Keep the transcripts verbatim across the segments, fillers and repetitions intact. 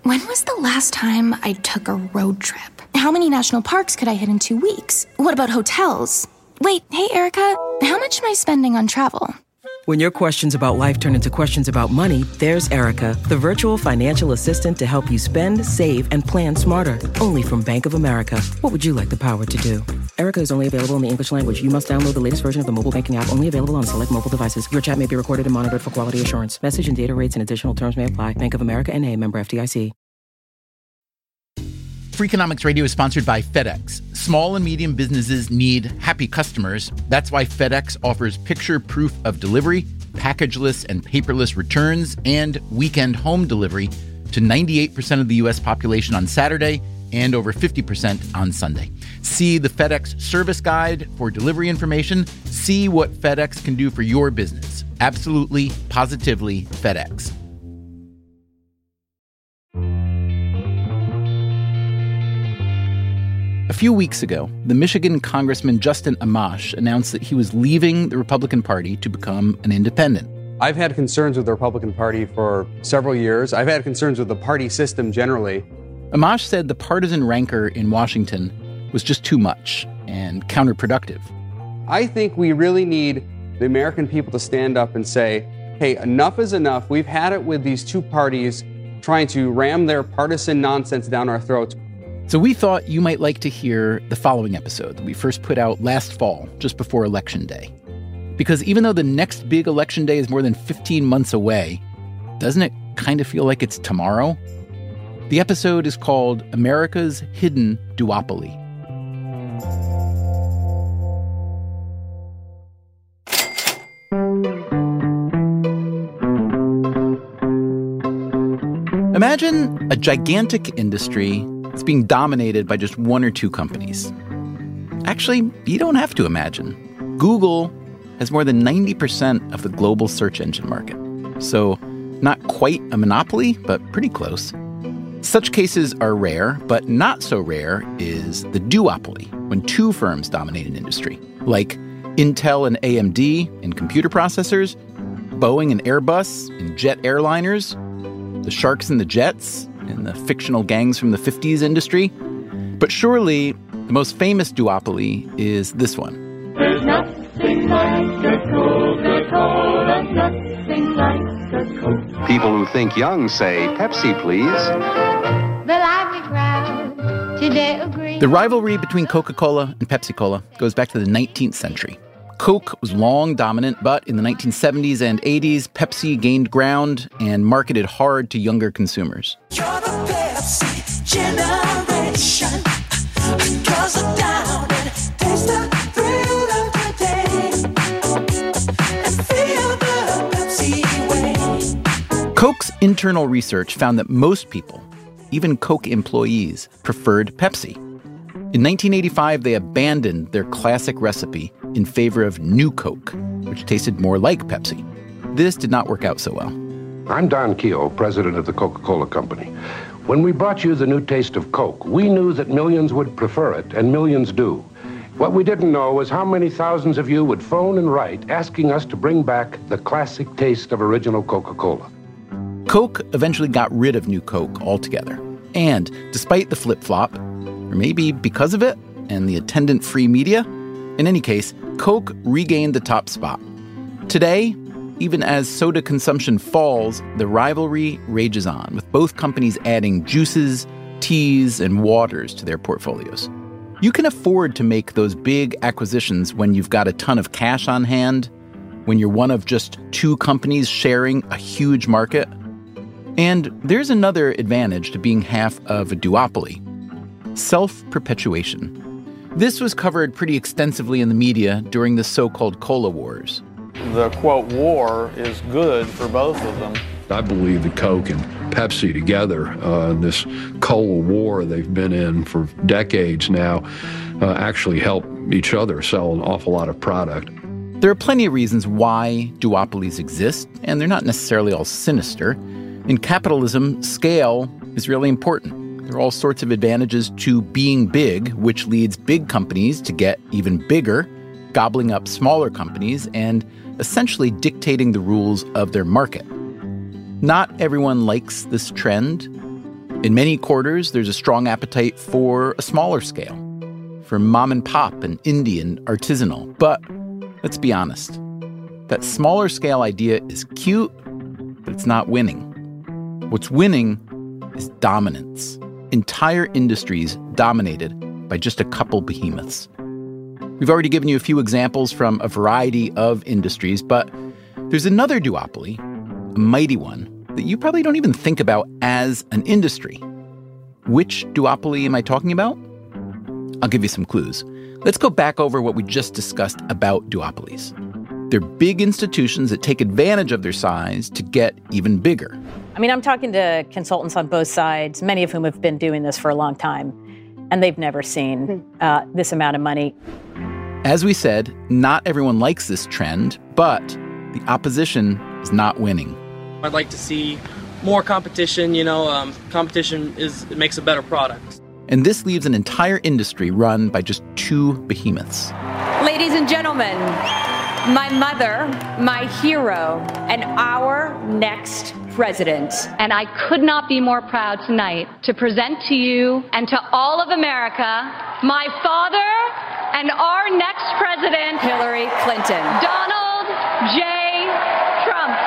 When was the last time I took a road trip? How many national parks could I hit in two weeks? What about hotels? Wait, hey, Erica, how much am I spending on travel? When your questions about life turn into questions about money, there's Erica, the virtual financial assistant to help you spend, save, and plan smarter. Only from Bank of America. What would you like the power to do? Erica is only available in the English language. You must download the latest version of the mobile banking app, only available on select mobile devices. Your chat may be recorded and monitored for quality assurance. Message and data rates and additional terms may apply. Bank of America N A, member F D I C. Freakonomics Radio is sponsored by FedEx. Small and medium businesses need happy customers. That's why FedEx offers picture proof of delivery, packageless and paperless returns, and weekend home delivery to ninety-eight percent of the U S population on Saturday and over fifty percent on Sunday. See the FedEx service guide for delivery information. See what FedEx can do for your business. Absolutely, positively FedEx. A few weeks ago, the Michigan Congressman Justin Amash announced that he was leaving the Republican Party to become an independent. I've had concerns with the Republican Party for several years. I've had concerns with the party system generally. Amash said the partisan rancor in Washington was just too much and counterproductive. I think we really need the American people to stand up and say, hey, enough is enough. We've had it with these two parties trying to ram their partisan nonsense down our throats. So we thought you might like to hear the following episode that we first put out last fall, just before Election Day. Because even though the next big Election Day is more than fifteen months away, doesn't it kind of feel like it's tomorrow? The episode is called America's Hidden Duopoly. Imagine a gigantic industry that's being dominated by just one or two companies. Actually, you don't have to imagine. Google has more than ninety percent of the global search engine market. So not quite a monopoly, but pretty close. Such cases are rare, but not so rare is the duopoly, when two firms dominate an industry, like Intel and A M D in computer processors, Boeing and Airbus in jet airliners, the sharks and the jets in the fictional gangs from the fifties industry. But surely the most famous duopoly is this one. There's nothing like a Coca-Cola, nothing like a Coke. People who think young say, Pepsi, please. The lively crowd today agree. The rivalry between Coca-Cola and Pepsi-Cola goes back to the nineteenth century. Coke was long dominant, but in the nineteen seventies and eighties, Pepsi gained ground and marketed hard to younger consumers. You're the Pepsi generation. Girls are down and taste the thrill of the day. And feel the Pepsi way. Coke's internal research found that most people, even Coke employees, preferred Pepsi. In nineteen eighty-five, they abandoned their classic recipe in favor of New Coke, which tasted more like Pepsi. This did not work out so well. I'm Don Keogh, president of the Coca-Cola Company. When we brought you the new taste of Coke, we knew that millions would prefer it, and millions do. What we didn't know was how many thousands of you would phone and write asking us to bring back the classic taste of original Coca-Cola. Coke eventually got rid of New Coke altogether. And despite the flip-flop, or maybe because of it and the attendant free media, in any case, Coke regained the top spot. Today, even as soda consumption falls, the rivalry rages on, with both companies adding juices, teas, and waters to their portfolios. You can afford to make those big acquisitions when you've got a ton of cash on hand, when you're one of just two companies sharing a huge market. And there's another advantage to being half of a duopoly: self-perpetuation. This was covered pretty extensively in the media during the so-called Cola Wars. The, quote, war is good for both of them. I believe that Coke and Pepsi together, uh, this Cola war they've been in for decades now, uh, actually help each other sell an awful lot of product. There are plenty of reasons why duopolies exist, and they're not necessarily all sinister. In capitalism, scale is really important. There are all sorts of advantages to being big, which leads big companies to get even bigger, gobbling up smaller companies, and essentially dictating the rules of their market. Not everyone likes this trend. In many quarters, there's a strong appetite for a smaller scale, for mom and pop and indie and artisanal. But let's be honest, that smaller scale idea is cute, but it's not winning. What's winning is dominance. Entire industries dominated by just a couple behemoths. We've already given you a few examples from a variety of industries, but there's another duopoly, a mighty one, that you probably don't even think about as an industry. Which duopoly am I talking about? I'll give you some clues. Let's go back over what we just discussed about duopolies. They're big institutions that take advantage of their size to get even bigger. I mean, I'm talking to consultants on both sides, many of whom have been doing this for a long time, and they've never seen uh, this amount of money. As we said, not everyone likes this trend, but the opposition is not winning. I'd like to see more competition. You know, um, competition is it makes a better product. And this leaves an entire industry run by just two behemoths. Ladies and gentlemen, my mother, my hero, and our next president. And I could not be more proud tonight to present to you and to all of America my father and our next president, Hillary Clinton. Donald J. Trump.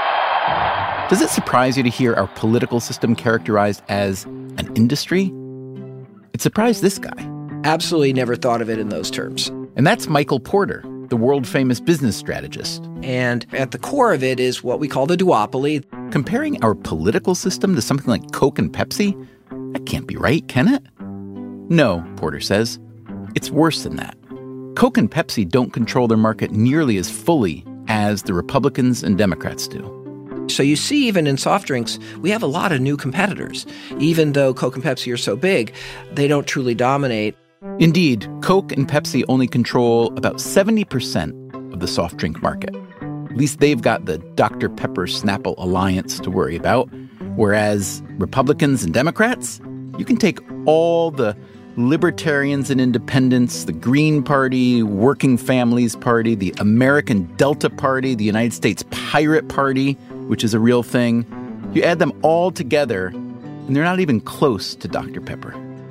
Does it surprise you to hear our political system characterized as an industry? It surprised this guy. Absolutely never thought of it in those terms. And that's Michael Porter, the world-famous business strategist. And at the core of it is what we call the duopoly. Comparing our political system to something like Coke and Pepsi? That can't be right, can it? No, Porter says. It's worse than that. Coke and Pepsi don't control their market nearly as fully as the Republicans and Democrats do. So you see, even in soft drinks, we have a lot of new competitors. Even though Coke and Pepsi are so big, they don't truly dominate. Indeed, Coke and Pepsi only control about seventy percent of the soft drink market. At least they've got the Doctor Pepper Snapple alliance to worry about. Whereas Republicans and Democrats, you can take all the libertarians and independents, the Green Party, Working Families Party, the American Delta Party, the United States Pirate Party, which is a real thing. You add them all together, and they're not even close to Doctor Pepper.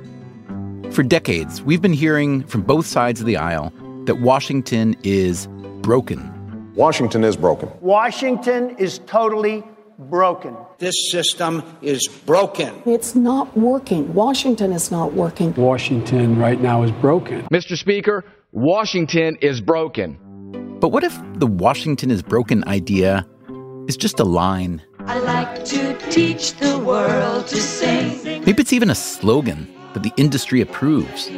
For decades, we've been hearing from both sides of the aisle that Washington is broken. Washington is broken. Washington is totally broken. This system is broken. It's not working. Washington is not working. Washington right now is broken. Mister Speaker, Washington is broken. But what if the Washington is broken idea is just a line? I like to teach the world to sing. Maybe it's even a slogan that the industry approves.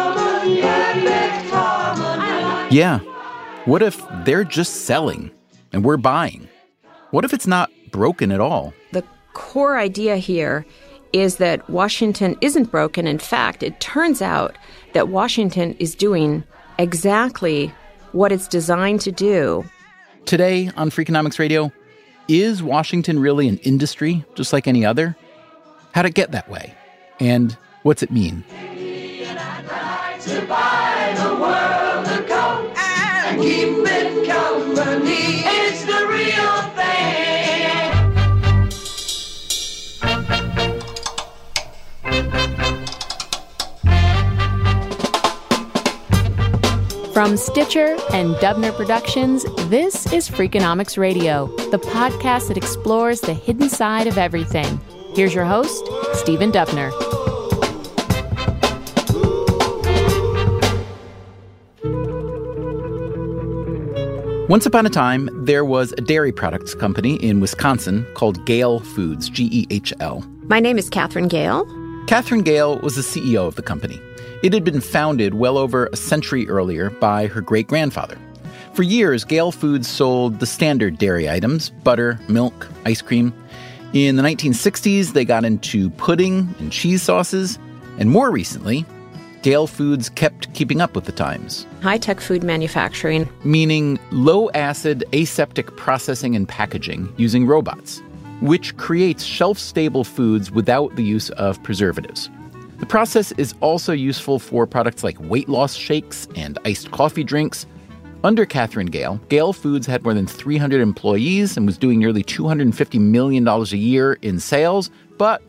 Yeah. What if they're just selling and we're buying? What if it's not broken at all? The core idea here is that Washington isn't broken. In fact, it turns out that Washington is doing exactly what it's designed to do. Today on Freakonomics Radio, is Washington really an industry just like any other? How'd it get that way? And what's it mean? To buy the world a Coke and keep it company. It's the real thing. From Stitcher and Dubner Productions, this is Freakonomics Radio, the podcast that explores the hidden side of everything. Here's your host, Stephen Dubner. Once upon a time, there was a dairy products company in Wisconsin called Gale Foods, G E H L. My name is Catherine Gale. Catherine Gale was the C E O of the company. It had been founded well over a century earlier by her great-grandfather. For years, Gale Foods sold the standard dairy items, butter, milk, ice cream. In the nineteen sixties, they got into pudding and cheese sauces. And more recently, Gale Foods kept keeping up with the times. High-tech food manufacturing. Meaning low-acid, aseptic processing and packaging using robots, which creates shelf-stable foods without the use of preservatives. The process is also useful for products like weight loss shakes and iced coffee drinks. Under Catherine Gale, Gale Foods had more than three hundred employees and was doing nearly two hundred fifty million dollars a year in sales, but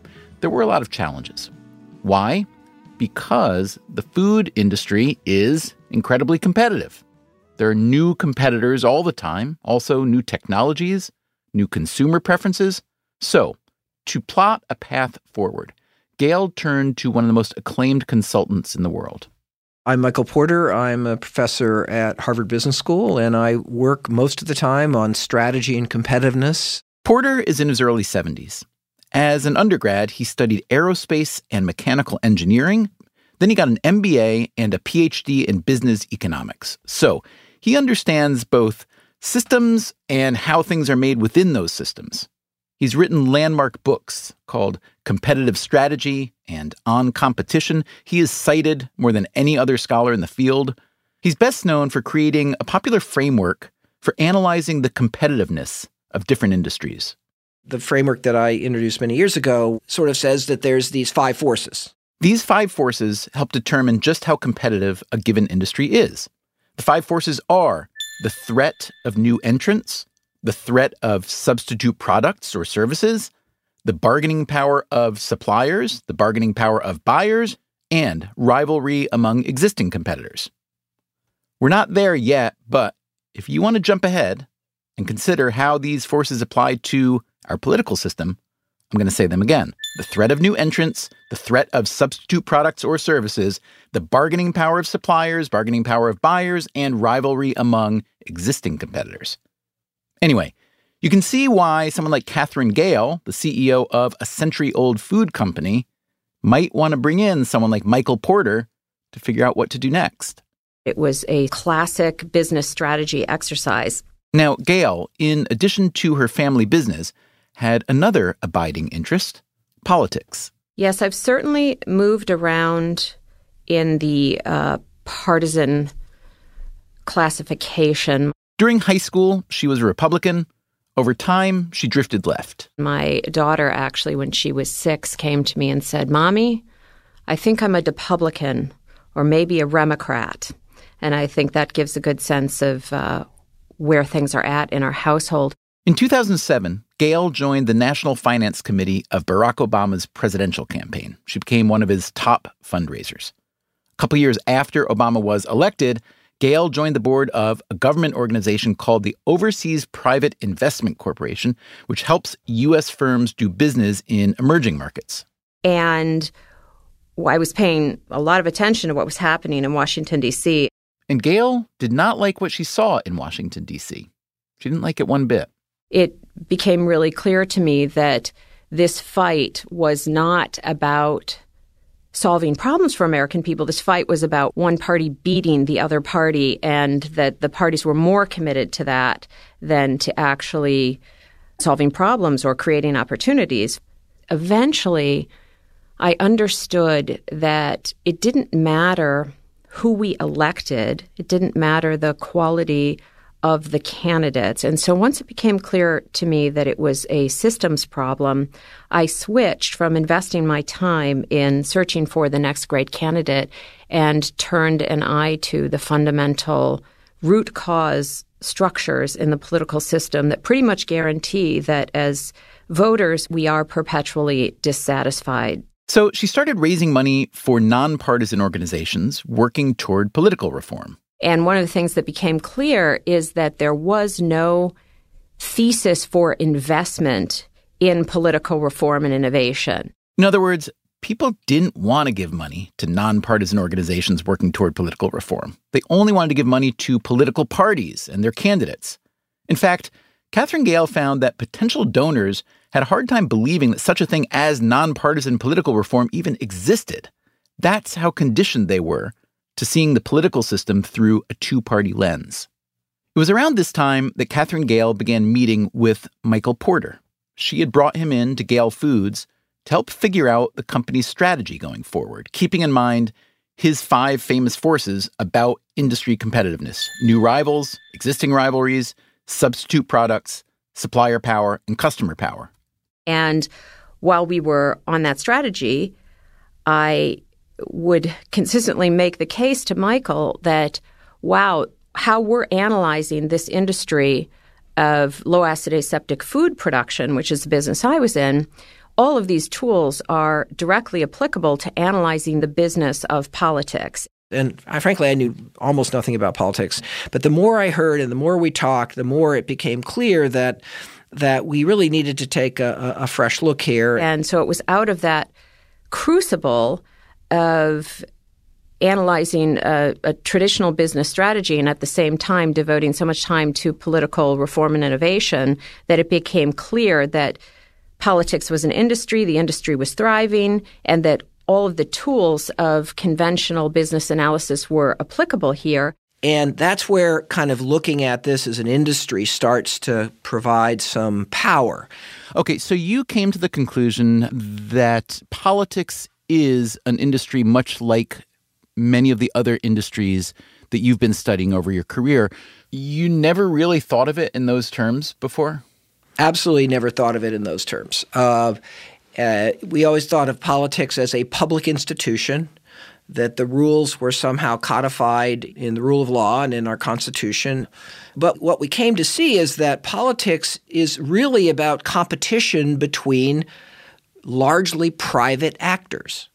there were a lot of challenges. Why? Because the food industry is incredibly competitive. There are new competitors all the time, also new technologies, new consumer preferences. So, to plot a path forward, Gale turned to one of the most acclaimed consultants in the world. I'm Michael Porter. I'm a professor at Harvard Business School, and I work most of the time on strategy and competitiveness. Porter is in his early seventies. As an undergrad, he studied aerospace and mechanical engineering. Then he got an M B A and a P H D in business economics. So he understands both systems and how things are made within those systems. He's written landmark books called Competitive Strategy and On Competition. He is cited more than any other scholar in the field. He's best known for creating a popular framework for analyzing the competitiveness of different industries. The framework that I introduced many years ago sort of says that there's these five forces. These five forces help determine just how competitive a given industry is. The five forces are the threat of new entrants, the threat of substitute products or services, the bargaining power of suppliers, the bargaining power of buyers, and rivalry among existing competitors. We're not there yet, but if you want to jump ahead and consider how these forces apply to our political system, I'm going to say them again. The threat of new entrants, the threat of substitute products or services, the bargaining power of suppliers, bargaining power of buyers, and rivalry among existing competitors. Anyway, you can see why someone like Katherine Gale, the C E O of a century-old food company, might want to bring in someone like Michael Porter to figure out what to do next. It was a classic business strategy exercise. Now, Gale, in addition to her family business, had another abiding interest, politics. Yes, I've certainly moved around in the uh, partisan classification. During high school, she was a Republican. Over time, she drifted left. My daughter, actually, when she was six, came to me and said, "Mommy, I think I'm a Republican or maybe a Remocrat." And I think that gives a good sense of uh, where things are at in our household. In two thousand seven, Gale joined the National Finance Committee of Barack Obama's presidential campaign. She became one of his top fundraisers. A couple years after Obama was elected, Gale joined the board of a government organization called the Overseas Private Investment Corporation, which helps U S firms do business in emerging markets. And I was paying a lot of attention to what was happening in Washington, D C. And Gale did not like what she saw in Washington, D C. She didn't like it one bit. It became really clear to me that this fight was not about solving problems for American people. This fight was about one party beating the other party, and that the parties were more committed to that than to actually solving problems or creating opportunities. Eventually, I understood that it didn't matter who we elected. It didn't matter the quality of the candidates. And so once it became clear to me that it was a systems problem, I switched from investing my time in searching for the next great candidate and turned an eye to the fundamental root cause structures in the political system that pretty much guarantee that as voters, we are perpetually dissatisfied. So she started raising money for nonpartisan organizations working toward political reform. And one of the things that became clear is that there was no thesis for investment in political reform and innovation. In other words, people didn't want to give money to nonpartisan organizations working toward political reform. They only wanted to give money to political parties and their candidates. In fact, Katherine Gale found that potential donors had a hard time believing that such a thing as nonpartisan political reform even existed. That's how conditioned they were to seeing the political system through a two-party lens. It was around this time that Katherine Gale began meeting with Michael Porter. She had brought him in to Gale Foods to help figure out the company's strategy going forward, keeping in mind his five famous forces about industry competitiveness: new rivals, existing rivalries, substitute products, supplier power, and customer power. And while we were on that strategy, I would consistently make the case to Michael that, wow, how we're analyzing this industry of low-acid aseptic food production, which is the business I was in, all of these tools are directly applicable to analyzing the business of politics. And I, frankly, I knew almost nothing about politics. But the more I heard and the more we talked, the more it became clear that that we really needed to take a, a fresh look here. And so it was out of that crucible of analyzing a, a traditional business strategy and at the same time devoting so much time to political reform and innovation that it became clear that politics was an industry, the industry was thriving, and that all of the tools of conventional business analysis were applicable here. And that's where kind of looking at this as an industry starts to provide some power. Okay, so you came to the conclusion that politics is an industry much like many of the other industries that you've been studying over your career. You never really thought of it in those terms before? Absolutely never thought of it in those terms. Uh, uh, we always thought of politics as a public institution, that the rules were somehow codified in the rule of law and in our Constitution. But what we came to see is that politics is really about competition between largely private actors.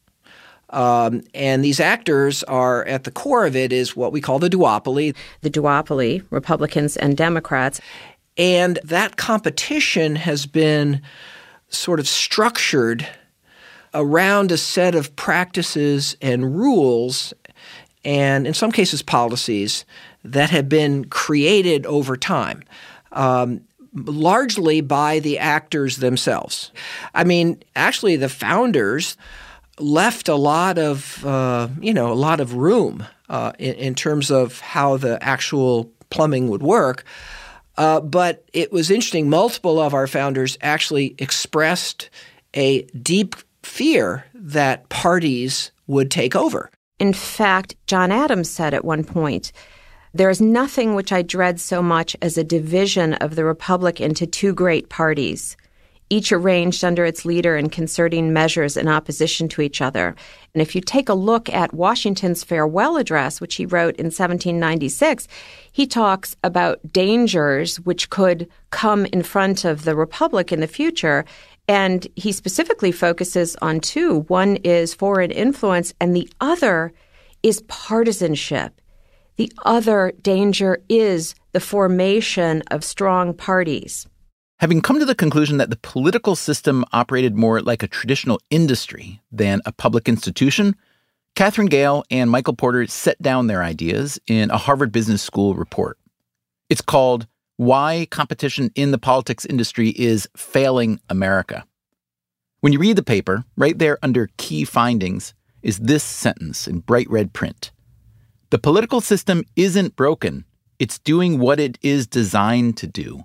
Um, and these actors are, at the core of it, is what we call the duopoly. The duopoly, Republicans and Democrats. And that competition has been sort of structured around a set of practices and rules and, in some cases, policies that have been created over time, um, largely by the actors themselves. I mean, actually, the founders left a lot of, uh, you know, a lot of room uh, in, in terms of how the actual plumbing would work. Uh, but it was interesting. Multiple of our founders actually expressed a deep fear that parties would take over. In fact, John Adams said at one point, "There is nothing which I dread so much as a division of the Republic into two great parties, each arranged under its leader and concerting measures in opposition to each other." And if you take a look at Washington's farewell address, which he wrote in seventeen ninety-six, he talks about dangers which could come in front of the Republic in the future. And he specifically focuses on two. One is foreign influence, and the other is partisanship. The other danger is the formation of strong parties. Having come to the conclusion that the political system operated more like a traditional industry than a public institution, Katherine Gehl and Michael Porter set down their ideas in a Harvard Business School report. It's called Why Competition in the Politics Industry is Failing America. When you read the paper, right there under key findings is this sentence in bright red print. The political system isn't broken. It's doing what it is designed to do.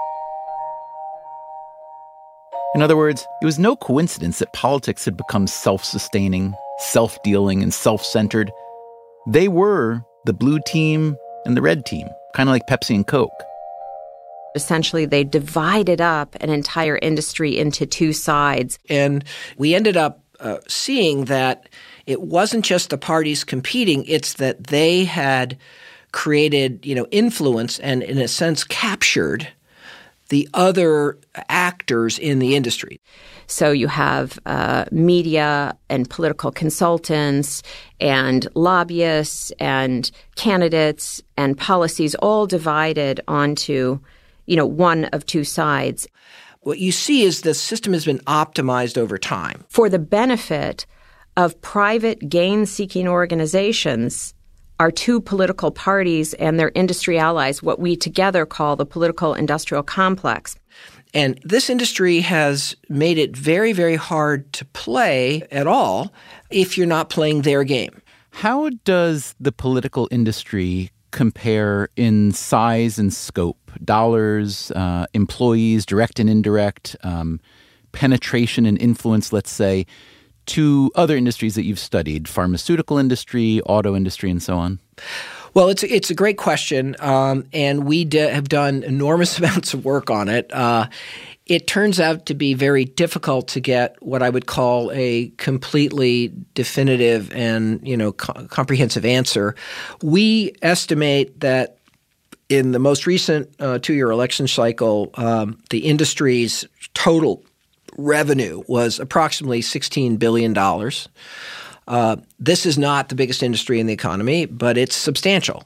In other words, it was no coincidence that politics had become self-sustaining, self-dealing, and self-centered. They were the blue team and the red team, kind of like Pepsi and Coke. Essentially, they divided up an entire industry into two sides. And we ended up uh, seeing that it wasn't just the parties competing, it's that they had created, you know, influence and, in a sense, captured the other actors in the industry. So you have uh, media and political consultants and lobbyists and candidates and policies all divided onto, you know, one of two sides. What you see is the system has been optimized over time. For the benefit of private gain-seeking organizations are two political parties and their industry allies, what we together call the political industrial complex. And this industry has made it very, very hard to play at all if you're not playing their game. How does the political industry compare in size and scope? Dollars, uh, employees, direct and indirect, um, penetration and influence, let's say, to other industries that you've studied, pharmaceutical industry, auto industry, and so on? Well, it's it's a great question, um, and we d- have done enormous amounts of work on it. Uh, it turns out to be very difficult to get what I would call a completely definitive and, you know, co- comprehensive answer. We estimate that in the most recent uh, two-year election cycle, um, the industry's total revenue was approximately sixteen billion dollars. Uh, this is not the biggest industry in the economy, but it's substantial.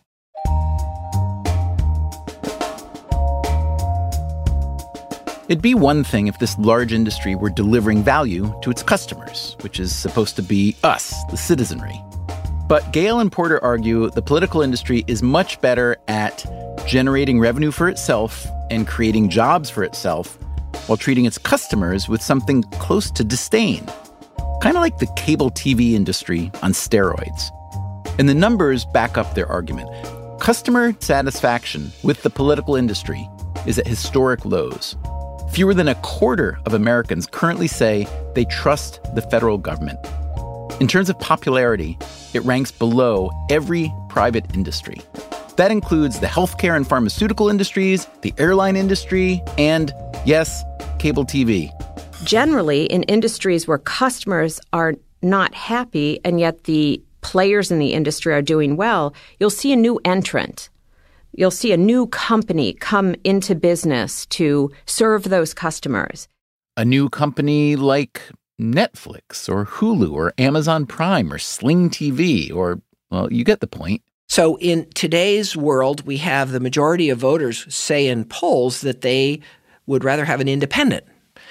It'd be one thing if this large industry were delivering value to its customers, which is supposed to be us, the citizenry. But Gale and Porter argue the political industry is much better at generating revenue for itself and creating jobs for itself while treating its customers with something close to disdain. Kind of like the cable T V industry on steroids. And the numbers back up their argument. Customer satisfaction with the political industry is at historic lows. Fewer than a quarter of Americans currently say they trust the federal government. In terms of popularity, it ranks below every private industry. That includes the healthcare and pharmaceutical industries, the airline industry, and, yes, cable T V. Generally, in industries where customers are not happy and yet the players in the industry are doing well, you'll see a new entrant. You'll see a new company come into business to serve those customers. A new company like Netflix or Hulu or Amazon Prime or Sling T V or, well, you get the point. So in today's world, we have the majority of voters say in polls that they would rather have an independent.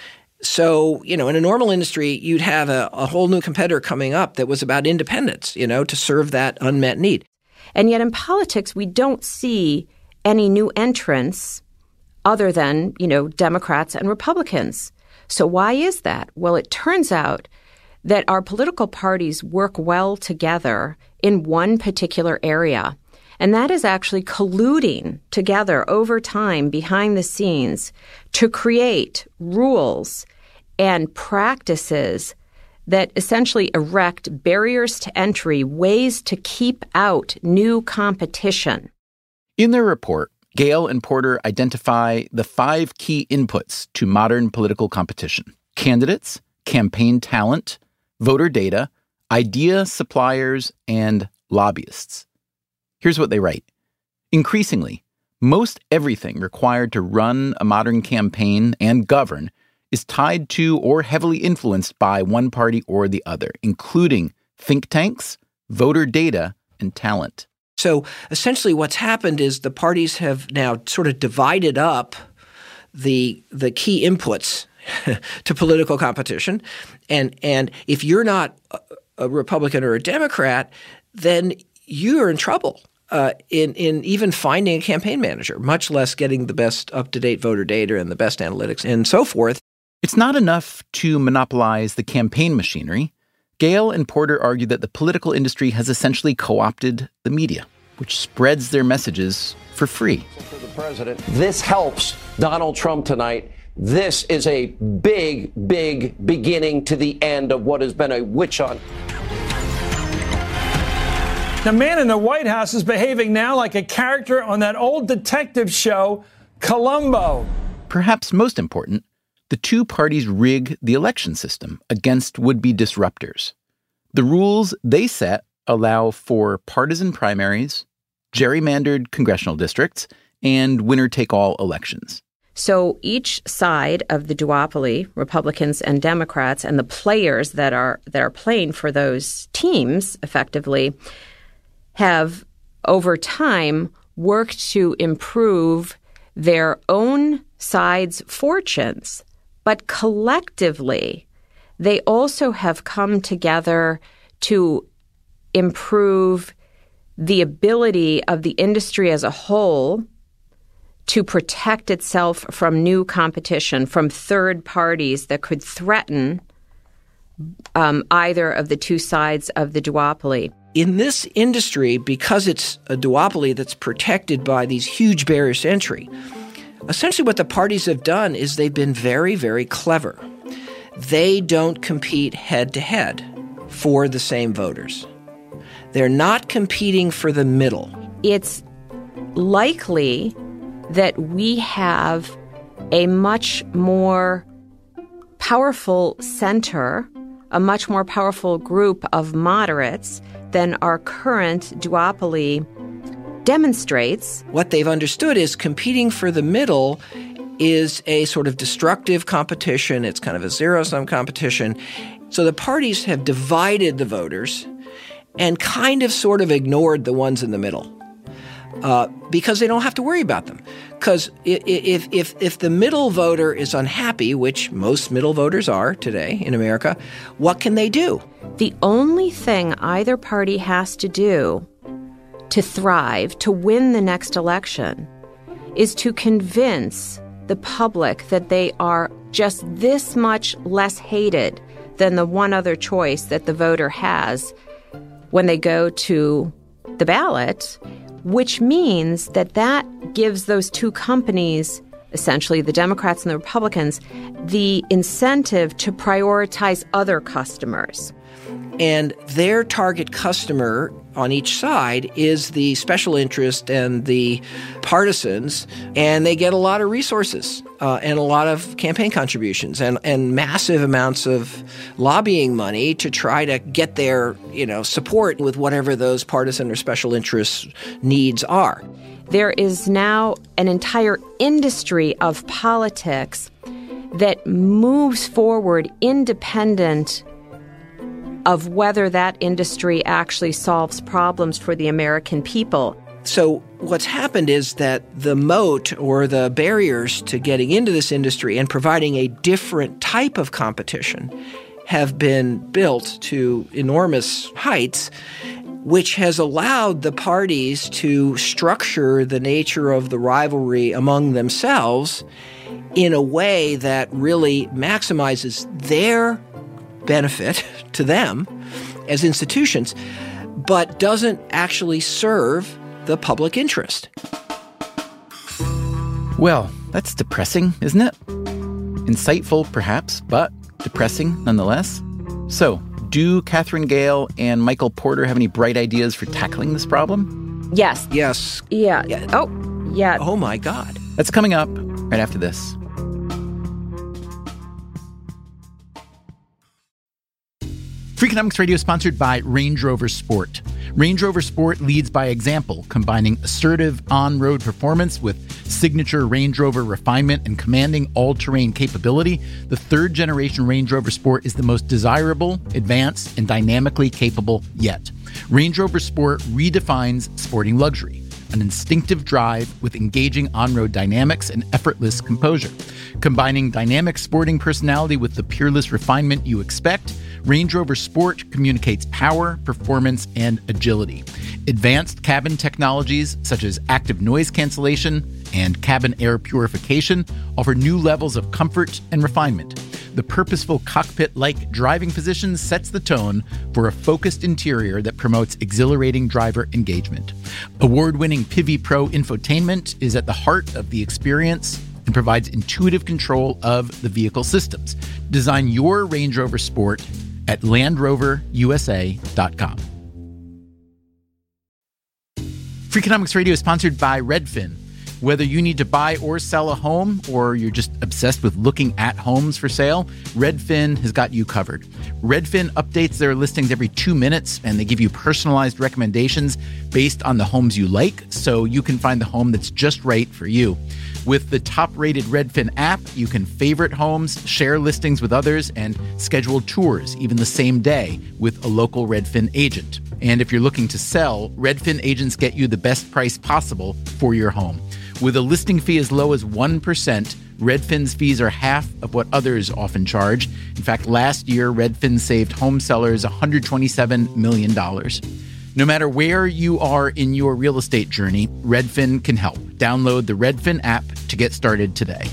So, you know, in a normal industry, you'd have a, a whole new competitor coming up that was about independence, you know, to serve that unmet need. And yet in politics, we don't see any new entrants other than, you know, Democrats and Republicans. So why is that? Well, it turns out that our political parties work well together in one particular area. And that is actually colluding together over time behind the scenes to create rules and practices that essentially erect barriers to entry, ways to keep out new competition. In their report, Gale and Porter identify the five key inputs to modern political competition: candidates, campaign talent, voter data, idea suppliers, and lobbyists. Here's what they write. Increasingly, most everything required to run a modern campaign and govern is tied to or heavily influenced by one party or the other, including think tanks, voter data, and talent. So essentially what's happened is the parties have now sort of divided up the the key inputs to political competition. And, and if you're not a, a Republican or a Democrat, then you're in trouble. Uh, in, in even finding a campaign manager, much less getting the best up-to-date voter data and the best analytics and so forth. It's not enough to monopolize the campaign machinery. Gale and Porter argue that the political industry has essentially co-opted the media, which spreads their messages for free. For the president, this helps Donald Trump tonight. This is a big, big beginning to the end of what has been a witch hunt. The man in the White House is behaving now like a character on that old detective show, Columbo. Perhaps most important, the two parties rig the election system against would-be disruptors. The rules they set allow for partisan primaries, gerrymandered congressional districts, and winner-take-all elections. So each side of the duopoly, Republicans and Democrats, and the players that are that are playing for those teams effectively, have over time worked to improve their own side's fortunes. But collectively, they also have come together to improve the ability of the industry as a whole to protect itself from new competition, from third parties that could threaten um, either of the two sides of the duopoly. In this industry, because it's a duopoly that's protected by these huge barriers to entry, essentially what the parties have done is they've been very, very clever. They don't compete head-to-head for the same voters. They're not competing for the middle. It's likely that we have a much more powerful center, a much more powerful group of moderates than our current duopoly demonstrates. What they've understood is competing for the middle is a sort of destructive competition. It's kind of a zero-sum competition. So the parties have divided the voters and kind of sort of ignored the ones in the middle. Uh, because they don't have to worry about them. Because if, if, if the middle voter is unhappy, which most middle voters are today in America, what can they do? The only thing either party has to do to thrive, to win the next election, is to convince the public that they are just this much less hated than the one other choice that the voter has when they go to the ballot, which means that that gives those two companies, essentially the Democrats and the Republicans, the incentive to prioritize other customers. And their target customer on each side is the special interest and the partisans, and they get a lot of resources uh, and a lot of campaign contributions and, and massive amounts of lobbying money to try to get their, you know, support with whatever those partisan or special interest needs are. There is now an entire industry of politics that moves forward independent of whether that industry actually solves problems for the American people. So what's happened is that the moat or the barriers to getting into this industry and providing a different type of competition have been built to enormous heights, which has allowed the parties to structure the nature of the rivalry among themselves in a way that really maximizes their benefit to them as institutions, but doesn't actually serve the public interest. Well, that's depressing, isn't it? Insightful, perhaps, but depressing nonetheless. So, do Katherine Gehl and Michael Porter have any bright ideas for tackling this problem? Yes. Yes. Yeah. yeah. Oh, yeah. Oh, my God. That's coming up right after this. Freakonomics Radio is sponsored by Range Rover Sport. Range Rover Sport leads by example, combining assertive on-road performance with signature Range Rover refinement and commanding all-terrain capability. The third-generation Range Rover Sport is the most desirable, advanced, and dynamically capable yet. Range Rover Sport redefines sporting luxury, an instinctive drive with engaging on-road dynamics and effortless composure. Combining dynamic sporting personality with the peerless refinement you expect, Range Rover Sport communicates power, performance, and agility. Advanced cabin technologies such as active noise cancellation and cabin air purification offer new levels of comfort and refinement. The purposeful cockpit-like driving position sets the tone for a focused interior that promotes exhilarating driver engagement. Award-winning P I V I Pro infotainment is at the heart of the experience and provides intuitive control of the vehicle systems. Design your Range Rover Sport at land rover u s a dot com. Freakonomics Radio is sponsored by Redfin. Whether you need to buy or sell a home, or you're just obsessed with looking at homes for sale, Redfin has got you covered. Redfin updates their listings every two minutes, and they give you personalized recommendations based on the homes you like, so you can find the home that's just right for you. With the top-rated Redfin app, you can favorite homes, share listings with others, and schedule tours even the same day with a local Redfin agent. And if you're looking to sell, Redfin agents get you the best price possible for your home. With a listing fee as low as one percent, Redfin's fees are half of what others often charge. In fact, last year, Redfin saved home sellers one hundred twenty-seven million dollars. No matter where you are in your real estate journey, Redfin can help. Download the Redfin app to get started today.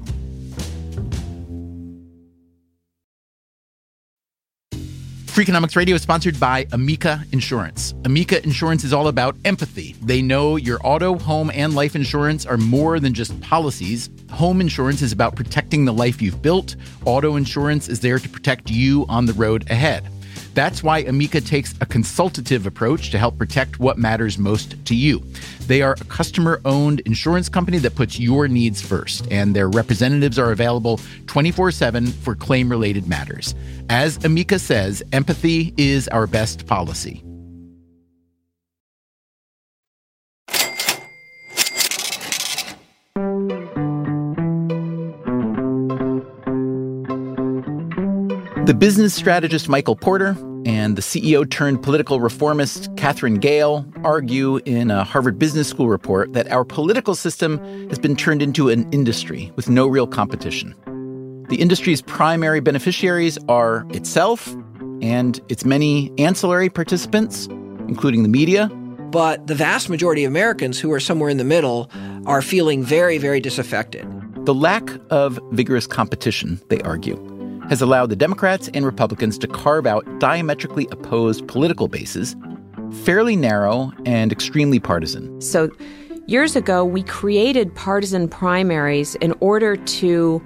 Freakonomics Radio is sponsored by Amica Insurance. Amica Insurance is all about empathy. They know your auto, home, and life insurance are more than just policies. Home insurance is about protecting the life you've built. Auto insurance is there to protect you on the road ahead. That's why Amica takes a consultative approach to help protect what matters most to you. They are a customer-owned insurance company that puts your needs first, and their representatives are available twenty-four seven for claim-related matters. As Amica says, empathy is our best policy. Business strategist Michael Porter and the C E O turned political reformist Katherine Gehl argue in a Harvard Business School report that our political system has been turned into an industry with no real competition. The industry's primary beneficiaries are itself and its many ancillary participants, including the media. But the vast majority of Americans who are somewhere in the middle are feeling very, very disaffected. The lack of vigorous competition, they argue, has allowed the Democrats and Republicans to carve out diametrically opposed political bases, fairly narrow and extremely partisan. So years ago, we created partisan primaries in order to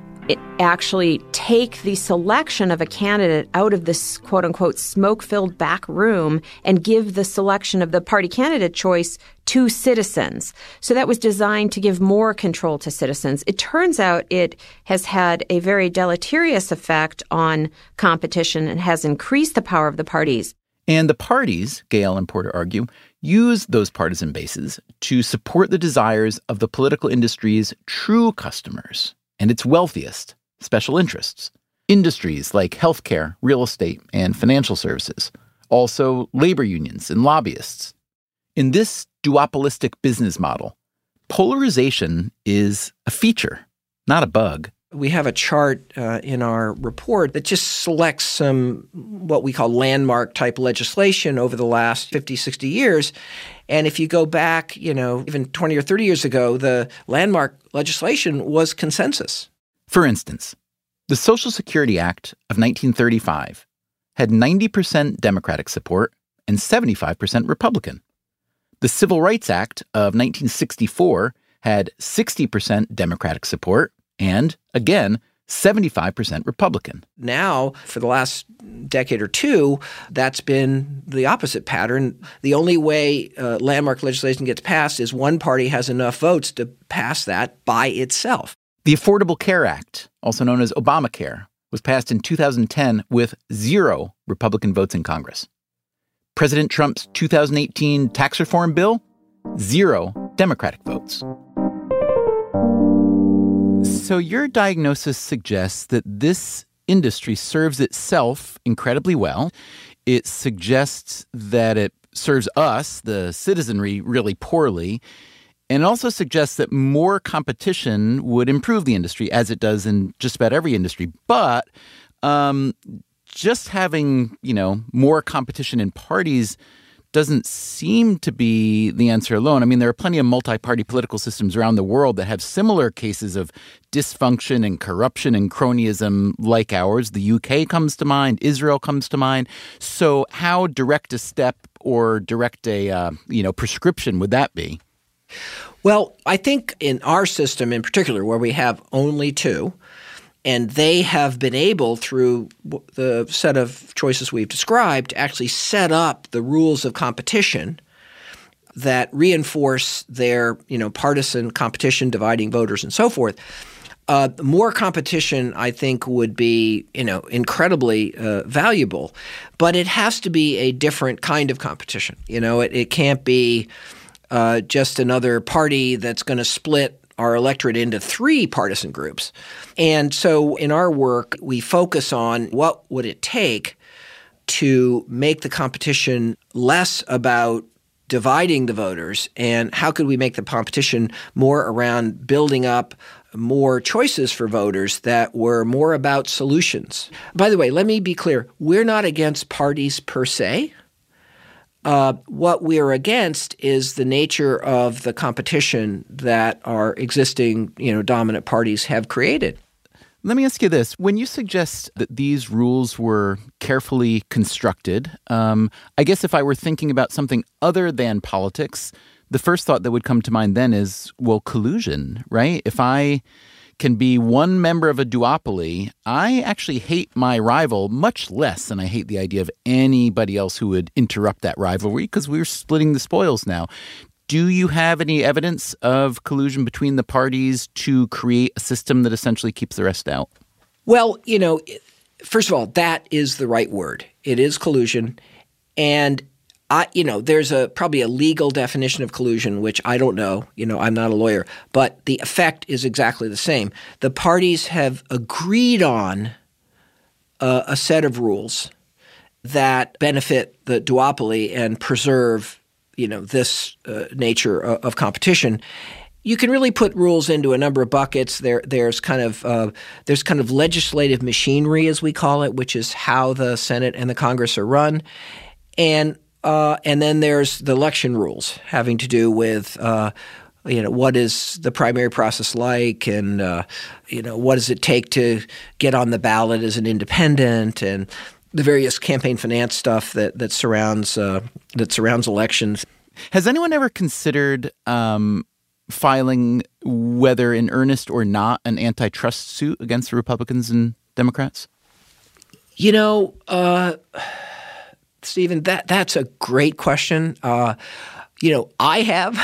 actually take the selection of a candidate out of this quote-unquote smoke-filled back room and give the selection of the party candidate choice to citizens. So that was designed to give more control to citizens. It turns out it has had a very deleterious effect on competition and has increased the power of the parties. And the parties, Gehl and Porter argue, use those partisan bases to support the desires of the political industry's true customers and its wealthiest special interests, industries like healthcare, real estate, and financial services, also labor unions and lobbyists. In this duopolistic business model, polarization is a feature, not a bug. We have a chart uh, in our report that just selects some what we call landmark type legislation over the last fifty, sixty years. And if you go back, you know, even twenty or thirty years ago, the landmark legislation was consensus. For instance, the Social Security Act of nineteen thirty-five had ninety percent Democratic support and seventy-five percent Republican. The Civil Rights Act of nineteen sixty-four had sixty percent Democratic support and, again, seventy-five percent Republican. Now, for the last decade or two, that's been the opposite pattern. The only way uh, landmark legislation gets passed is one party has enough votes to pass that by itself. The Affordable Care Act, also known as Obamacare, was passed in two thousand ten with zero Republican votes in Congress. President Trump's two thousand eighteen tax reform bill, zero Democratic votes. So your diagnosis suggests that this industry serves itself incredibly well. It suggests that it serves us, the citizenry, really poorly. And it also suggests that more competition would improve the industry, as it does in just about every industry. But um, just having, you know, more competition in parties doesn't seem to be the answer alone. I mean, there are plenty of multi-party political systems around the world that have similar cases of dysfunction and corruption and cronyism like ours. The U K comes to mind. Israel comes to mind. So how direct a step or direct a, uh, you know, prescription would that be? Well, I think in our system in particular, where we have only two, and they have been able, through the set of choices we've described, to actually set up the rules of competition that reinforce their, you know, partisan competition, dividing voters and so forth. Uh, more competition, I think, would be, you know, incredibly uh, valuable. But it has to be a different kind of competition. You know, it, it can't be uh, just another party that's going to split our electorate into three partisan groups. And so in our work, we focus on what would it take to make the competition less about dividing the voters, and how could we make the competition more around building up more choices for voters that were more about solutions. By the way, let me be clear. We're not against parties per se. Uh, what we're against is the nature of the competition that our existing, you know, dominant parties have created. Let me ask you this. When you suggest that these rules were carefully constructed, um, I guess if I were thinking about something other than politics, the first thought that would come to mind then is, well, collusion, right? If I can be one member of a duopoly, I actually hate my rival much less than I hate the idea of anybody else who would interrupt that rivalry, because we're splitting the spoils now. Do you have any evidence of collusion between the parties to create a system that essentially keeps the rest out? Well, you know, first of all, that is the right word. It is collusion. And I, you know, there's a probably a legal definition of collusion, which I don't know. You know, I'm not a lawyer, but the effect is exactly the same. The parties have agreed on uh, a set of rules that benefit the duopoly and preserve, you know, this uh, nature of, of competition. You can really put rules into a number of buckets. There, there's kind of uh, there's kind of legislative machinery, as we call it, which is how the Senate and the Congress are run, and uh, and then there's the election rules having to do with uh, you know, what is the primary process like, and uh, you know, what does it take to get on the ballot as an independent, and the various campaign finance stuff that that surrounds uh, that surrounds elections. Has anyone ever considered um, filing, whether in earnest or not, an antitrust suit against the Republicans and Democrats? You know, uh, Stephen, that that's a great question. Uh, you know, I have.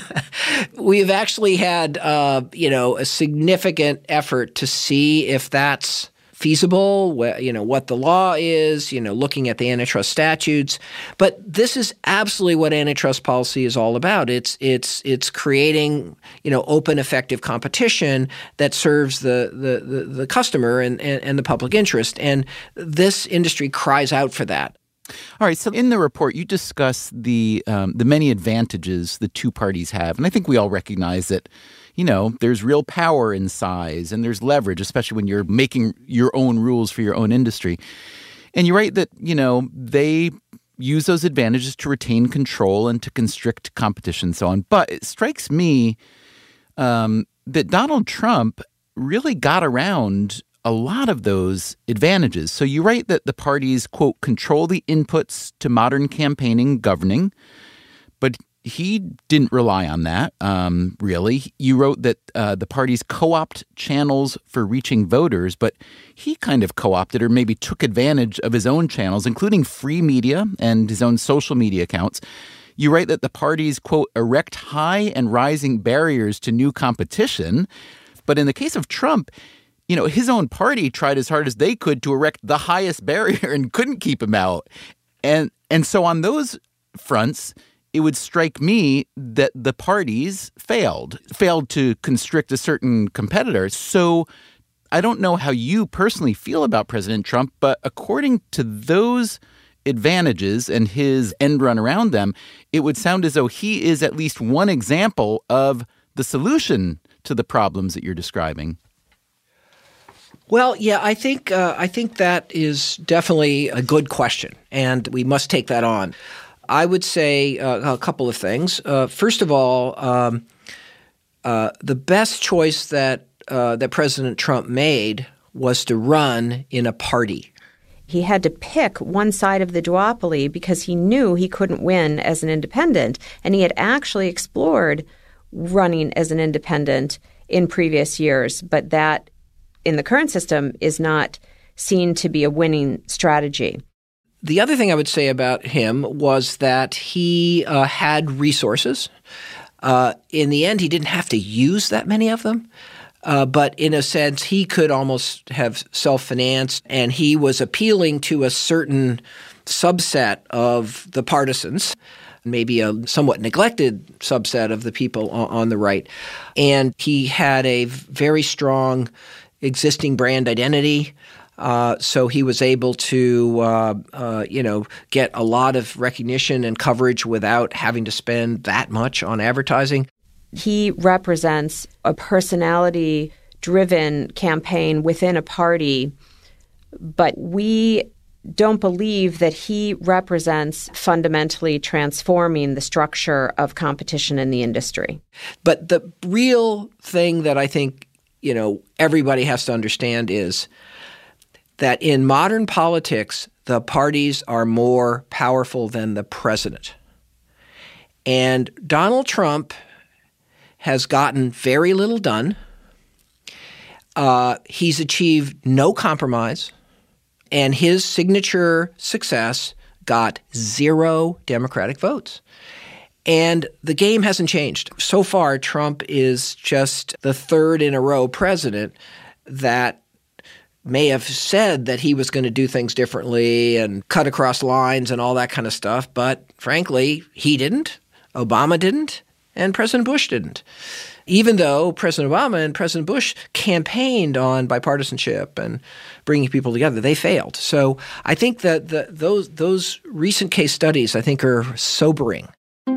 We have actually had, uh, you know, a significant effort to see if that's feasible, wh- you know, what the law is, you know, looking at the antitrust statutes. But this is absolutely what antitrust policy is all about. It's it's it's creating, you know, open, effective competition that serves the the the, the customer and, and, and the public interest. And this industry cries out for that. All right. So in the report, you discuss the um, the many advantages the two parties have. And I think we all recognize that, you know, there's real power in size and there's leverage, especially when you're making your own rules for your own industry. And you write that, you know, they use those advantages to retain control and to constrict competition and so on. But it strikes me um, that Donald Trump really got around a lot of those advantages. So you write that the parties, quote, control the inputs to modern campaigning governing, but he didn't rely on that, um, really. You wrote that uh, the parties co-opt channels for reaching voters, but he kind of co-opted or maybe took advantage of his own channels, including free media and his own social media accounts. You write that the parties, quote, erect high and rising barriers to new competition. But in the case of Trump, you know, his own party tried as hard as they could to erect the highest barrier and couldn't keep him out. And and so on those fronts, it would strike me that the parties failed, failed to constrict a certain competitor. So I don't know how you personally feel about President Trump, but according to those advantages and his end run around them, it would sound as though he is at least one example of the solution to the problems that you're describing. Well, yeah, I think uh, I think that is definitely a good question, and we must take that on. I would say uh, a couple of things. Uh, first of all, um, uh, the best choice that uh, that President Trump made was to run in a party. He had to pick one side of the duopoly because he knew he couldn't win as an independent, and he had actually explored running as an independent in previous years, but that in the current system is not seen to be a winning strategy. The other thing I would say about him was that he uh, had resources. Uh, in the end, he didn't have to use that many of them. Uh, but in a sense, he could almost have self-financed, and he was appealing to a certain subset of the partisans, maybe a somewhat neglected subset of the people on, on the right. And he had a very strong existing brand identity. Uh, so he was able to, uh, uh, you know, get a lot of recognition and coverage without having to spend that much on advertising. He represents a personality-driven campaign within a party, but we don't believe that he represents fundamentally transforming the structure of competition in the industry. But the real thing that I think, you know, everybody has to understand is that in modern politics, the parties are more powerful than the president. And Donald Trump has gotten very little done. Uh, he's achieved no compromise, and his signature success got zero Democratic votes. And the game hasn't changed. So far, Trump is just the third in a row president that may have said that he was going to do things differently and cut across lines and all that kind of stuff. But frankly, he didn't, Obama didn't, and President Bush didn't. Even though President Obama and President Bush campaigned on bipartisanship and bringing people together, they failed. So I think that the, those those recent case studies, I think, are sobering.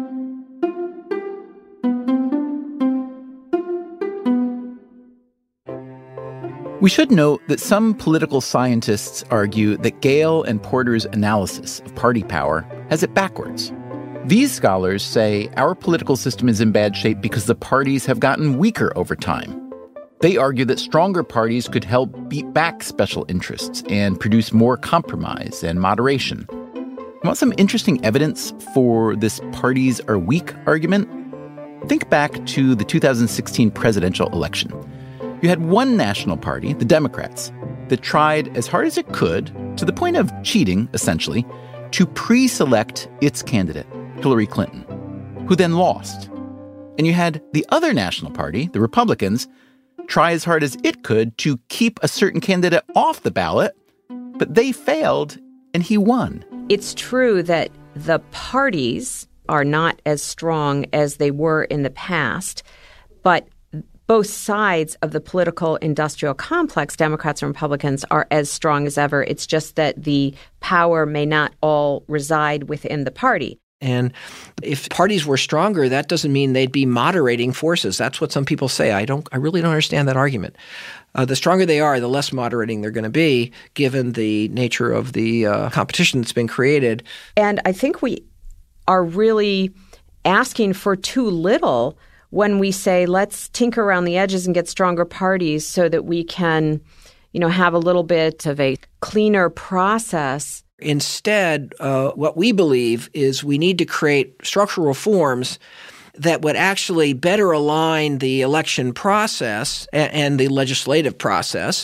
We should note that some political scientists argue that Gale and Porter's analysis of party power has it backwards. These scholars say our political system is in bad shape because the parties have gotten weaker over time. They argue that stronger parties could help beat back special interests and produce more compromise and moderation. Want some interesting evidence for this parties are weak argument? Think back to the two thousand sixteen presidential election. You had one national party, the Democrats, that tried as hard as it could, to the point of cheating, essentially, to pre-select its candidate, Hillary Clinton, who then lost. And you had the other national party, the Republicans, try as hard as it could to keep a certain candidate off the ballot, but they failed and he won. It's true that the parties are not as strong as they were in the past, but both sides of the political industrial complex, Democrats and Republicans, are as strong as ever. It's just that the power may not all reside within the party. And if parties were stronger, that doesn't mean they'd be moderating forces. That's what some people say. I don't. I really don't understand that argument. Uh, the stronger they are, the less moderating they're going to be, given the nature of the uh, competition that's been created. And I think we are really asking for too little when we say, let's tinker around the edges and get stronger parties so that we can, you know, have a little bit of a cleaner process. Instead, uh, what we believe is we need to create structural reforms that would actually better align the election process and, and the legislative process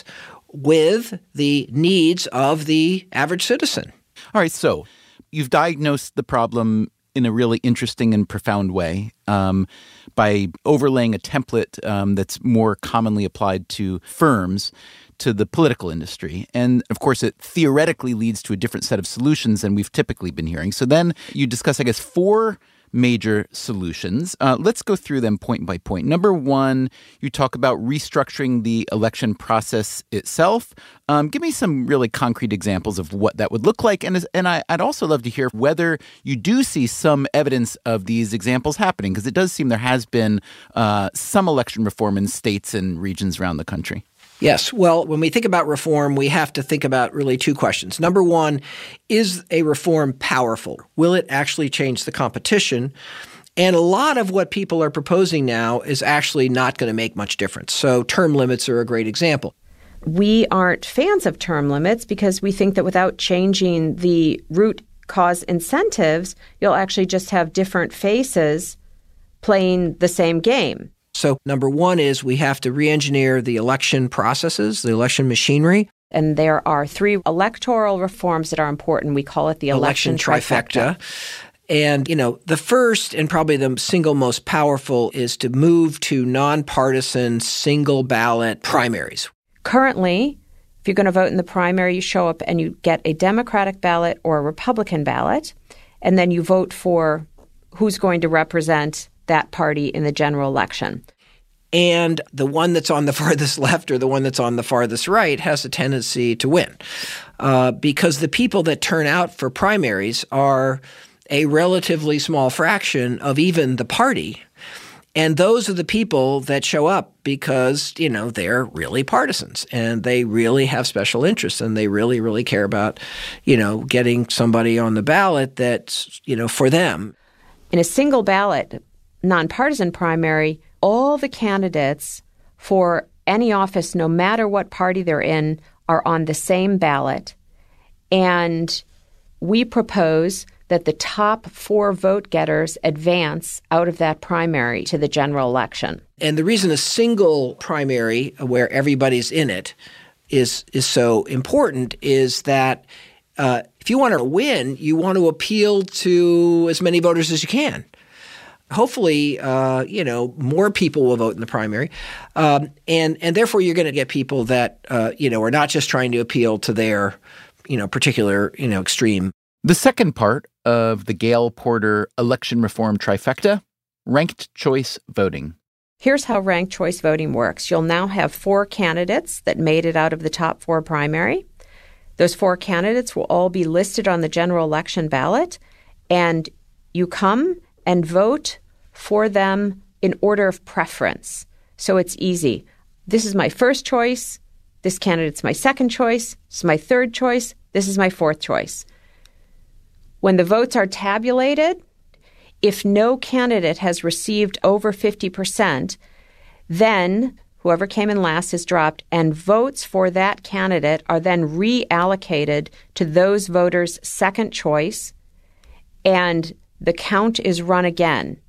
with the needs of the average citizen. All right, so you've diagnosed the problem in a really interesting and profound way um, by overlaying a template um, that's more commonly applied to firms, to the political industry. And of course, it theoretically leads to a different set of solutions than we've typically been hearing. So then you discuss, I guess, four major solutions. Uh, let's go through them point by point. Number one, you talk about restructuring the election process itself. Um, give me some really concrete examples of what that would look like. And, and I, I'd also love to hear whether you do see some evidence of these examples happening, because it does seem there has been uh, some election reform in states and regions around the country. Yes. Well, when we think about reform, we have to think about really two questions. Number one, is a reform powerful? Will it actually change the competition? And a lot of what people are proposing now is actually not going to make much difference. So term limits are a great example. We aren't fans of term limits because we think that without changing the root cause incentives, you'll actually just have different faces playing the same game. So number one is we have to re-engineer the election processes, the election machinery. And there are three electoral reforms that are important. We call it the election, election trifecta. trifecta. And, you know, the first and probably the single most powerful is to move to nonpartisan single ballot primaries. Currently, if you're going to vote in the primary, you show up and you get a Democratic ballot or a Republican ballot, and then you vote for who's going to represent that party in the general election. And the one that's on the farthest left or the one that's on the farthest right has a tendency to win uh, because the people that turn out for primaries are a relatively small fraction of even the party. And those are the people that show up because, you know, they're really partisans and they really have special interests and they really, really care about, you know, getting somebody on the ballot that's, you know, for them. In a single ballot nonpartisan primary, all the candidates for any office, no matter what party they're in, are on the same ballot. And we propose that the top four vote getters advance out of that primary to the general election. And the reason a single primary where everybody's in it is is so important is that uh, if you want to win, you want to appeal to as many voters as you can. Hopefully, uh, you know, more people will vote in the primary. Um, and, and therefore, you're going to get people that, uh, you know, are not just trying to appeal to their, you know, particular, you know, extreme. The second part of the Gale Porter election reform trifecta, ranked choice voting. Here's how ranked choice voting works. You'll now have four candidates that made it out of the top four primary. Those four candidates will all be listed on the general election ballot, and you come and vote for them in order of preference. So it's easy. This is my first choice. This candidate's my second choice. This is my third choice. This is my fourth choice. When the votes are tabulated, if no candidate has received over fifty percent, then whoever came in last is dropped, and votes for that candidate are then reallocated to those voters' second choice, and the count is run again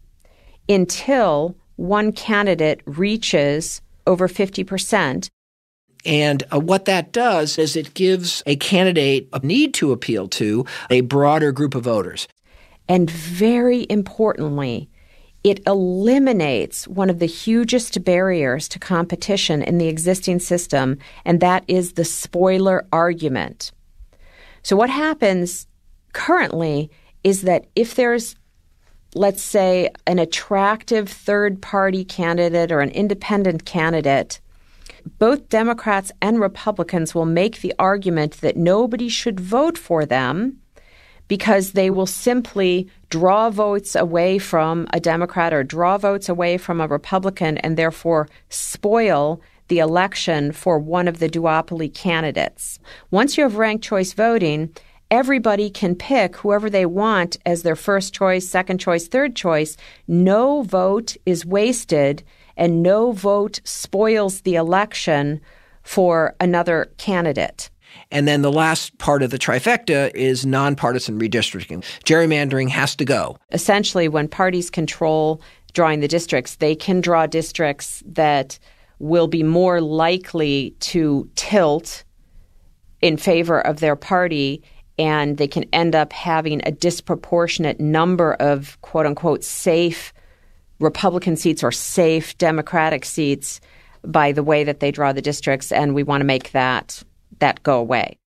until one candidate reaches over fifty percent. And uh, what that does is it gives a candidate a need to appeal to a broader group of voters. And very importantly, it eliminates one of the hugest barriers to competition in the existing system, and that is the spoiler argument. So what happens currently is that if there's, let's say, an attractive third-party candidate or an independent candidate, both Democrats and Republicans will make the argument that nobody should vote for them because they will simply draw votes away from a Democrat or draw votes away from a Republican and therefore spoil the election for one of the duopoly candidates. Once you have ranked choice voting, everybody can pick whoever they want as their first choice, second choice, third choice. No vote is wasted, and no vote spoils the election for another candidate. And then the last part of the trifecta is nonpartisan redistricting. Gerrymandering has to go. Essentially, when parties control drawing the districts, they can draw districts that will be more likely to tilt in favor of their party, and they can end up having a disproportionate number of quote-unquote safe Republican seats or safe Democratic seats by the way that they draw the districts, and we want to make that that go away.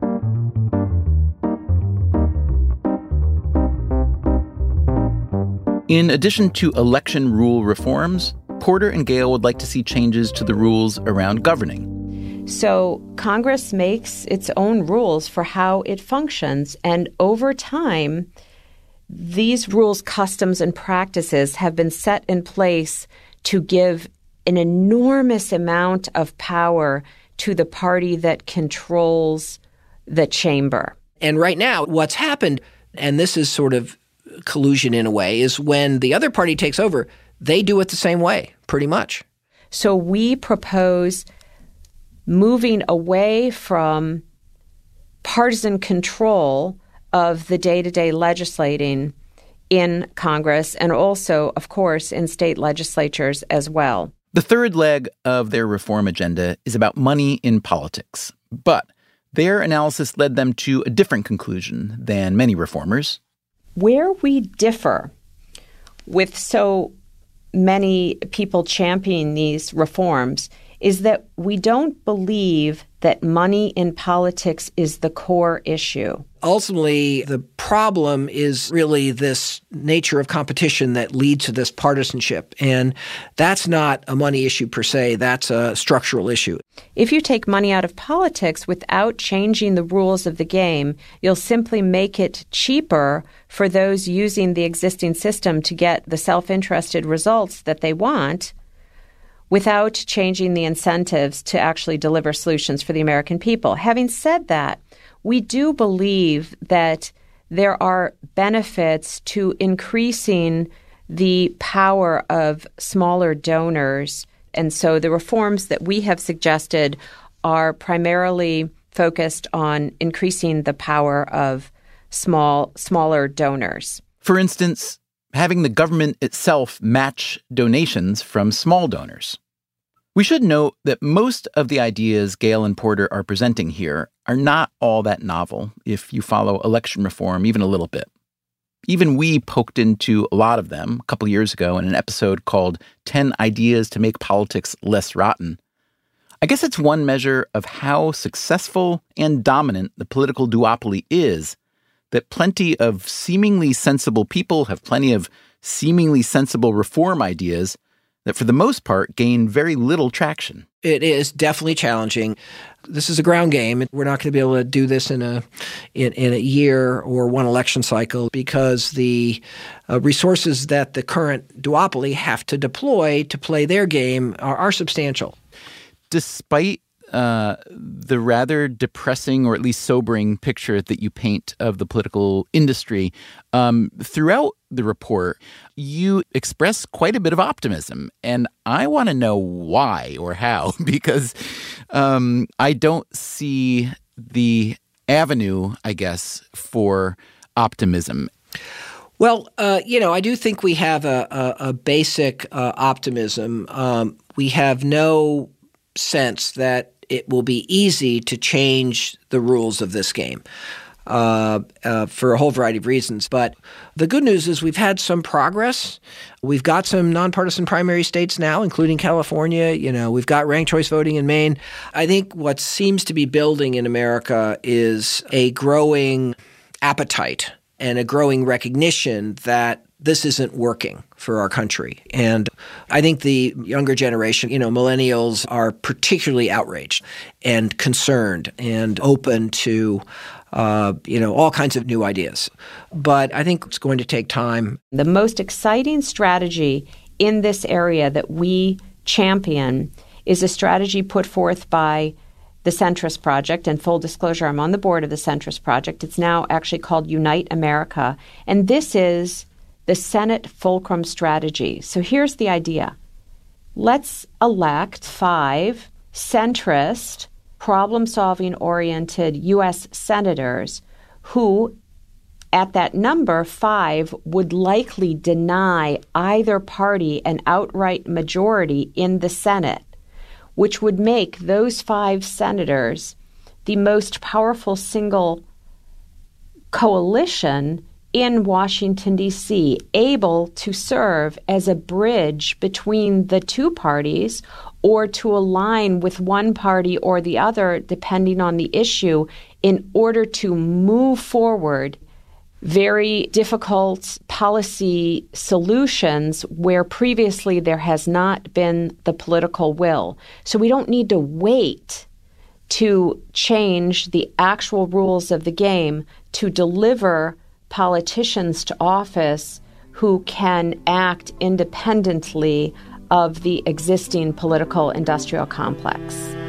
In addition to election rule reforms, Porter and Gale would like to see changes to the rules around governing. So Congress makes its own rules for how it functions, and over time, these rules, customs, and practices have been set in place to give an enormous amount of power to the party that controls the chamber. And right now, what's happened, and this is sort of collusion in a way, is when the other party takes over, they do it the same way, pretty much. So we propose moving away from partisan control of the day-to-day legislating in Congress and also, of course, in state legislatures as well. The third leg of their reform agenda is about money in politics. But their analysis led them to a different conclusion than many reformers. Where we differ with so many people championing these reforms is that we don't believe that money in politics is the core issue. Ultimately, the problem is really this nature of competition that leads to this partisanship. And that's not a money issue per se. That's a structural issue. If you take money out of politics without changing the rules of the game, you'll simply make it cheaper for those using the existing system to get the self-interested results that they want, without changing the incentives to actually deliver solutions for the American people. Having said that, we do believe that there are benefits to increasing the power of smaller donors. And so the reforms that we have suggested are primarily focused on increasing the power of small, smaller donors. For instance, having the government itself match donations from small donors. We should note that most of the ideas Gale and Porter are presenting here are not all that novel if you follow election reform even a little bit. Even we poked into a lot of them a couple years ago in an episode called ten Ideas to Make Politics Less Rotten. I guess it's one measure of how successful and dominant the political duopoly is that plenty of seemingly sensible people have plenty of seemingly sensible reform ideas, that for the most part gain very little traction. It is definitely challenging. This is a ground game. We're not going to be able to do this in a in, in a year or one election cycle because the uh, resources that the current duopoly have to deploy to play their game are, are substantial. Despite uh, the rather depressing or at least sobering picture that you paint of the political industry, um, throughout the report, you express quite a bit of optimism. And I want to know why or how, because um, I don't see the avenue, I guess, for optimism. Well, uh, you know, I do think we have a, a, a basic uh, optimism. Um, we have no sense that it will be easy to change the rules of this game. Uh, uh, for a whole variety of reasons. But the good news is we've had some progress. We've got some nonpartisan primary states now, including California. You know, we've got ranked choice voting in Maine. I think what seems to be building in America is a growing appetite and a growing recognition that this isn't working for our country. And I think the younger generation, you know, millennials, are particularly outraged and concerned and open to Uh, you know, all kinds of new ideas. But I think it's going to take time. The most exciting strategy in this area that we champion is a strategy put forth by the Centrist Project. And full disclosure, I'm on the board of the Centrist Project. It's now actually called Unite America. And this is the Senate Fulcrum strategy. So here's the idea. Let's elect five centrist, problem-solving oriented U S senators who, at that number, five, would likely deny either party an outright majority in the Senate, which would make those five senators the most powerful single coalition in Washington, D C, able to serve as a bridge between the two parties or to align with one party or the other, depending on the issue, in order to move forward very difficult policy solutions where previously there has not been the political will. So we don't need to wait to change the actual rules of the game to deliver politicians to office who can act independently of the existing political industrial complex.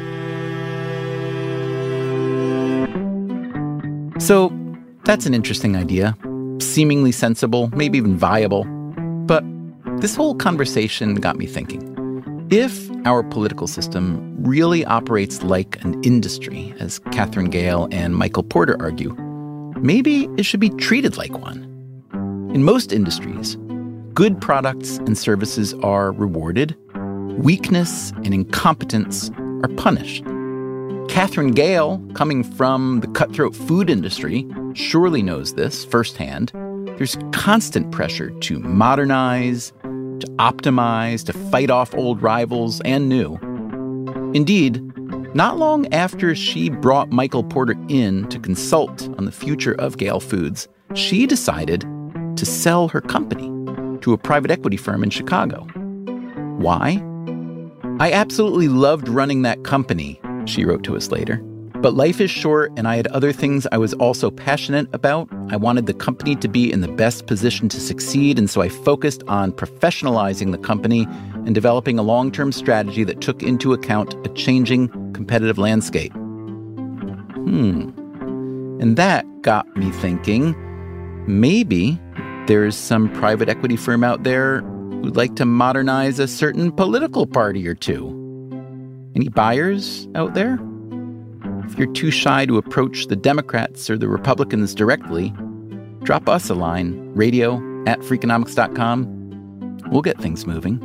So that's an interesting idea, seemingly sensible, maybe even viable. But this whole conversation got me thinking. If our political system really operates like an industry, as Katherine Gehl and Michael Porter argue, maybe it should be treated like one. In most industries, good products and services are rewarded. Weakness and incompetence are punished. Katherine Gehl, coming from the cutthroat food industry, surely knows this firsthand. There's constant pressure to modernize, to optimize, to fight off old rivals and new. Indeed, not long after she brought Michael Porter in to consult on the future of Gehl Foods, she decided to sell her company to a private equity firm in Chicago. Why? I absolutely loved running that company, she wrote to us later. But life is short, and I had other things I was also passionate about. I wanted the company to be in the best position to succeed, and so I focused on professionalizing the company and developing a long-term strategy that took into account a changing competitive landscape. Hmm. And that got me thinking, maybe there's some private equity firm out there who'd like to modernize a certain political party or two. Any buyers out there? If you're too shy to approach the Democrats or the Republicans directly, drop us a line, radio at freakonomics dot com. We'll get things moving.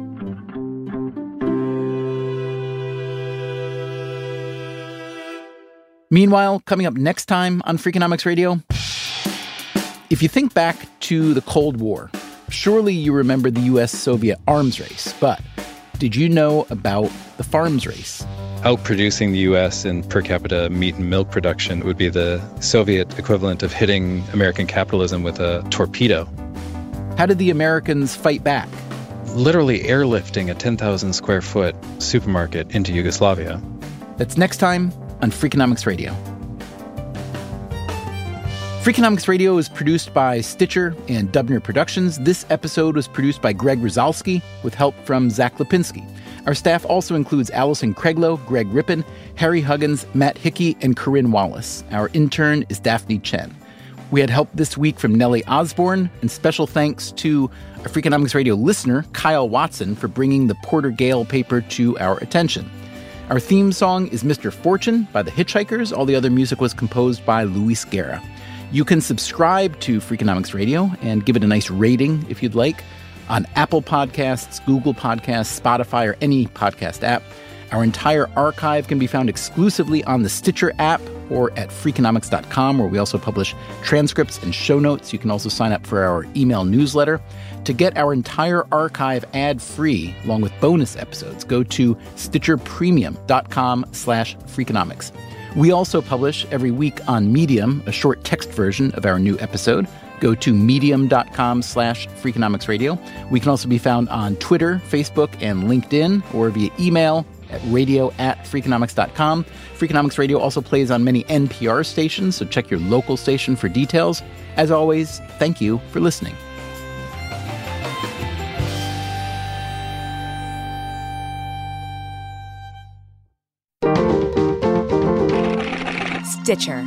Meanwhile, coming up next time on Freakonomics Radio, if you think back to the Cold War, surely you remember the U S Soviet arms race, but did you know about the farms race? Outproducing the U S in per capita meat and milk production would be the Soviet equivalent of hitting American capitalism with a torpedo. How did the Americans fight back? literally airlifting a ten thousand square foot supermarket into Yugoslavia. That's next time on Freakonomics Radio. Freakonomics Radio is produced by Stitcher and Dubner Productions. This episode was produced by Greg Rosalsky with help from Zach Lipinski. Our staff also includes Allison Craiglow, Greg Rippin, Harry Huggins, Matt Hickey, and Corinne Wallace. Our intern is Daphne Chen. We had help this week from Nellie Osborne, and special thanks to a Freakonomics Radio listener, Kyle Watson, for bringing the Porter Gale paper to our attention. Our theme song is Mister Fortune by the Hitchhikers. All the other music was composed by Luis Guerra. You can subscribe to Freakonomics Radio and give it a nice rating if you'd like on Apple Podcasts, Google Podcasts, Spotify, or any podcast app. Our entire archive can be found exclusively on the Stitcher app or at Freakonomics dot com, where we also publish transcripts and show notes. You can also sign up for our email newsletter. To get our entire archive ad-free, along with bonus episodes, go to Stitcher Premium dot com slash Freakonomics. We also publish every week on Medium a short text version of our new episode. Go to medium dot com slash Freakonomics Radio. We can also be found on Twitter, Facebook, and LinkedIn, or via email at radio at Freakonomics dot com. Freakonomics Radio also plays on many N P R stations, so check your local station for details. As always, thank you for listening. Stitcher.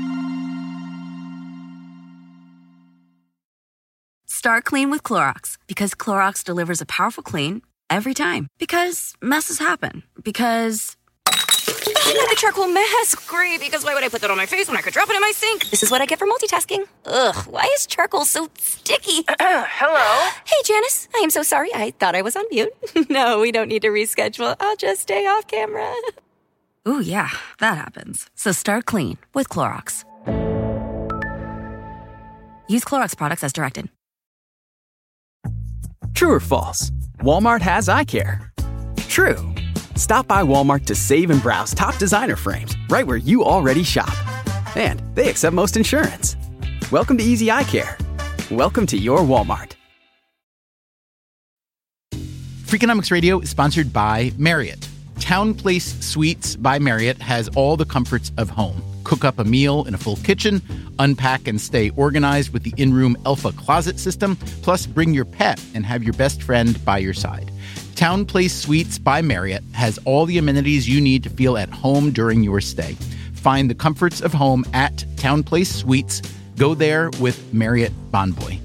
Start clean with Clorox, because Clorox delivers a powerful clean every time. Because messes happen. Because I the charcoal mask. Great, because why would I put that on my face when I could drop it in my sink? This is what I get for multitasking. Ugh, why is charcoal so sticky? Hello? Hey, Janice. I am so sorry. I thought I was on mute. No, we don't need to reschedule. I'll just stay off camera. Ooh, yeah, that happens. So start clean with Clorox. Use Clorox products as directed. True or false? Walmart has eye care. True. Stop by Walmart to save and browse top designer frames right where you already shop. And they accept most insurance. Welcome to Easy Eye Care. Welcome to your Walmart. Freakonomics Radio is sponsored by Marriott. Town Place Suites by Marriott has all the comforts of home. Cook up a meal in a full kitchen, unpack and stay organized with the in-room Elfa closet system, plus bring your pet and have your best friend by your side. Town Place Suites by Marriott has all the amenities you need to feel at home during your stay. Find the comforts of home at Town Place Suites. Go there with Marriott Bonvoy.